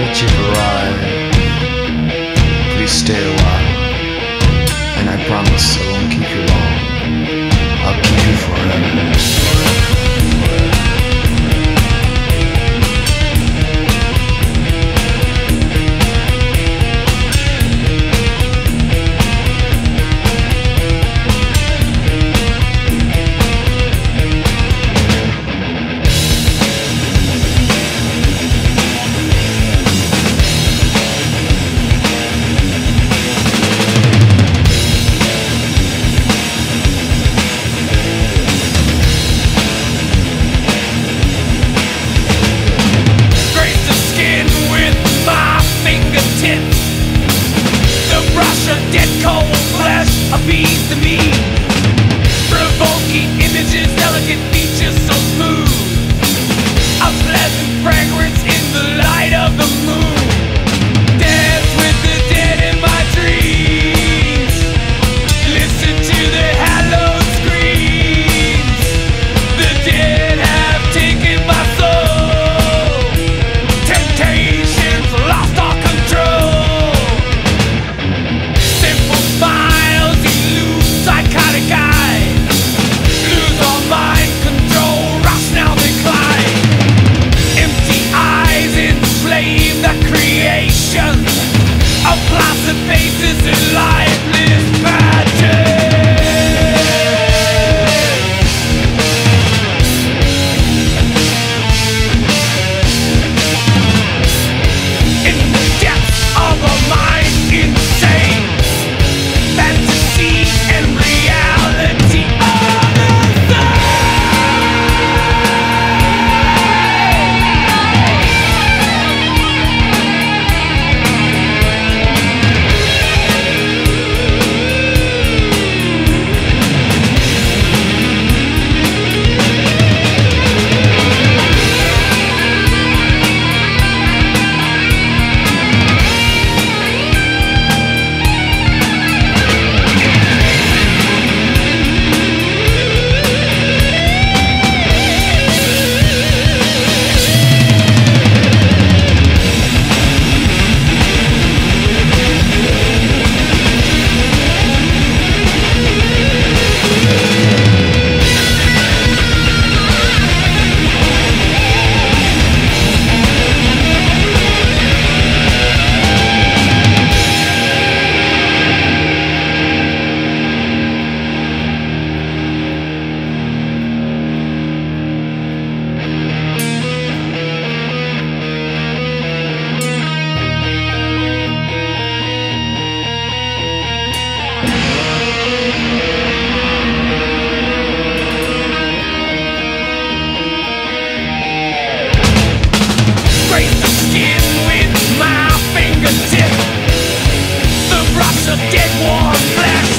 that you've arrived. Please stay a while, and I promise I won't keep you long. I'll keep you forever. Appease to me, provoking images, delicate features so smooth, a pleasant fragrance in the light of the moon. Dance with the dead in my dreams, listen to their hallowed screams. The dead have taken my soul, temptations lost our control. Simple smiles, psychotic eyes, lose all mind control, rush now decline. Empty eyes enslave the creation of placid faces and lifeless magic. In the depths of a mind insane, fantasy and reality are the same. With my fingertip, the rush of dead warm flesh